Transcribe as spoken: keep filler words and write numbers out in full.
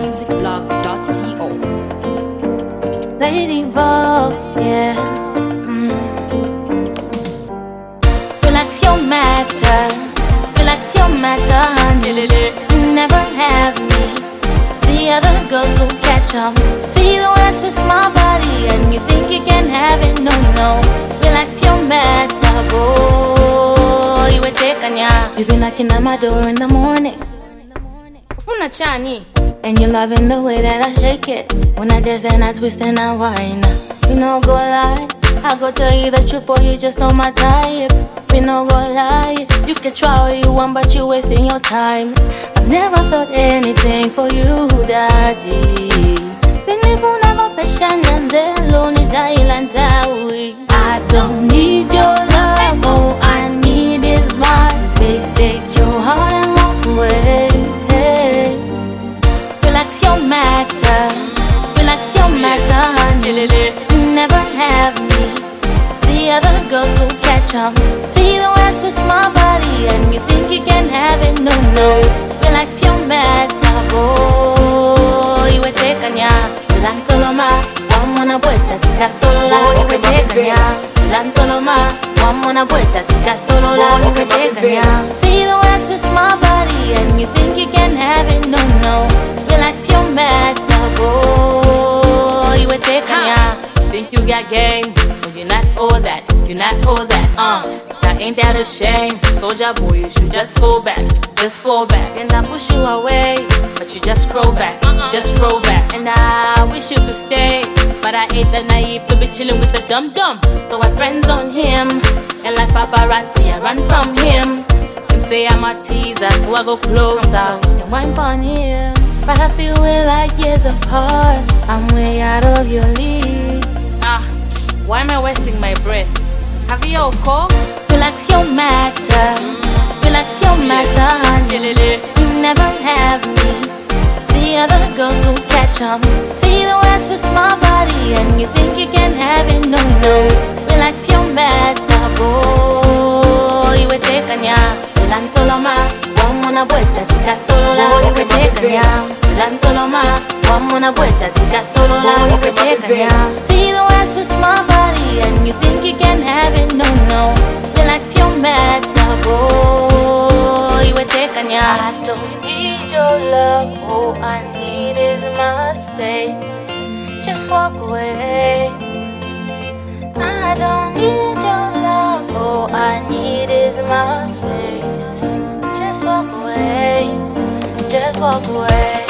music blog dot co. Lady Vogue, yeah. Mm. Relax your matter, relax your matter, honey. Never have me. See other girls go catch 'em. See the ones with small body, and you think you can have it? No, no. Relax your matter, boy. You were taken, yeah. You be knocking at my door in the morning. And you loving the way that I shake it. When I dance and I twist and I whine. We no go lie, I go tell you the truth, boy, you just know my type. We no go lie, you can try all you want, but you wasting your time. I've never felt anything for you, daddy. Binifu never passion and lonely Thailand. I don't need your love, all I need is my space. Take your heart and walk away. Relax your matter, relax your matter, honey. Never have me. See other girls go catch 'em. See the ones with small body, and you think you can have it? No, no. Relax your matter, boy. You were taken, yeah. Lantoloma, one mona vuelta, tika solo la. You were taken, yeah. Lantoloma, one mona vuelta, tika solo la. You were taken, yeah. See the ones with small body, and you think you can have it? No, no. Relax your matter, boy. You were taken, yeah. Think you got game, but you're not all that. You're not all that, uh. Now ain't that a shame? Told ya, boy, you should just fall back, just fall back. And I push you away, but you just grow back, just grow back. And I wish you could stay, but I ain't that naive to be chilling with the dumb dumb. So I friends on him, and like paparazzi, I run from him. Him say I'm a teaser, so I go closer. And wine on him. But I feel we're like years apart. I'm way out of your league. Ah, why am I wasting my breath? Have you all called? Relax your matter, relax your matter, honey. You never have me. See other girls go catch 'em. See the ones with small body, and you think you can have it? No, no. Relax your matter, boy. You were taken, yeah. Lantoloma, one mona vuelta, tika solo la. You were taken, yeah. Lantoloma, one mona vuelta, tika solo la. You were taken, yeah. See the ones with small body, and you think you can have it? No, no. Relax your matter, boy. You were taken, yeah. I don't need your love, all I need is my space. Just walk away. I don't need your love, all I need is my space. Just walk away, just walk away.